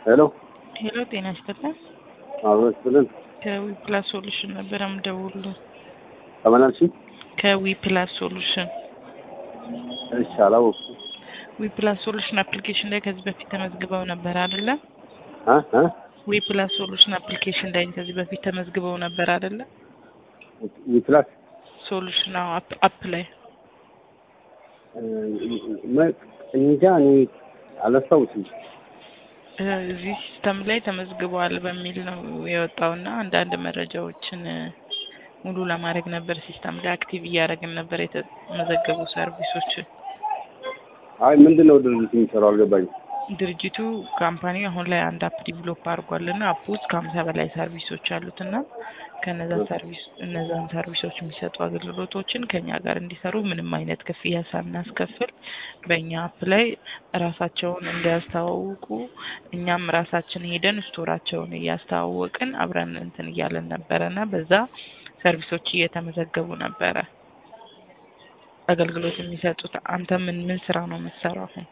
ሄሎ ሄሎ ጤና ይስጥልኝ። አወስልን ከዊፕላስ ሶሉሽን ነበር የምደውሉ። ተመላልሽ ከዊፕላስ ሶሉሽን እሺ፣ አላወኩ ዊፕላስ ሶሉሽን አፕሊኬሽን ላይ ከዚህ በፊት ተመዝግበው ነበር አይደለ? ዊፕላስ ሶሉሽን አፕሊኬሽን ላይ ከዚህ በፊት ተመዝግበው ነበር አይደለ? ዊፕላስ ሶሉሽን አፕ ላይ እንጃ እኔ አላስታውስም። እዚህ ሲስተም ላይ ተመዝግበዋል በሚል ነው የወጣውና አንዳንድ መረጃዎችን ሙሉ ለማድረግ ነበር ሲስተም ላይ አክቲቭ እያደረግን ነበር የተመዘገቡ ሰርቪሶች። አይ ምንድነው ድርጅቱ የሚሰራው አልገባኝም። ድርጅቱ ካምፓኒው አሁን ላይ አንድ አፕ ዲቨሎፕ አድርጓልና አፕ ውስጥ ከ50 በላይ ሰርቪሶች አሉትና እነዛን ሰርቪሶች የሚሰጡ አገልግሎቶችን ከኛ ጋር እንዲሰሩ ምንም አይነት ክፍያ ሳናስከፍል በእኛ አፕ ላይ ራሳቸውን እንዲያስተዋውቁ እኛም ራሳችን ሄደን ስቶራቸውን እያስተዋወቅን አብረን እንትን እያለን ነበረና በዛ ሰርቪሶች እየተመዘገቡ ነበረ አገልግሎት የሚሰጡት። አንተ ምን ስራ ነው የምትሰራው አሁን?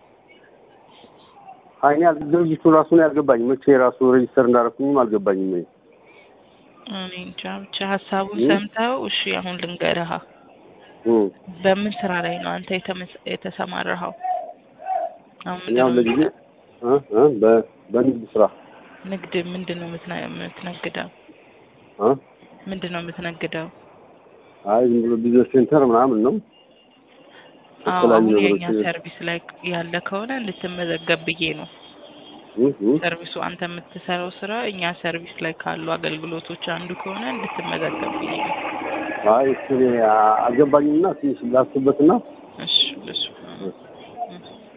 አይኛ ድርጅቱ ራሱን ያልገባኝ መቼ ራሱ ሬጅስተር እንዳደረኩኝም አልገባኝም። እኔ እንጃ ብቻ ሀሳቡን ሰምተው እሺ አሁን ልንገርህ። በምን ስራ ላይ ነው አንተ የተሰማራኸው? ያው ለጊዜ በንግድ ስራ። ንግድ ምንድነው የምትነግደው? ምንድነው የምትነግደው? አይ ዝም ብሎ ቢዝነስ ሴንተር ምናምን ነው። አሁን የኛ ሰርቪስ ላይ ያለ ከሆነ እንድትመዘገብ ብዬ ነው። ሰርቪሱ አንተ የምትሰራው ስራ እኛ ሰርቪስ ላይ ካሉ አገልግሎቶች አንዱ ከሆነ እንድትመዘገብ ብዬ ነው። አይ እኔ አልገባኝና ትንሽ ላስብበትና እሺ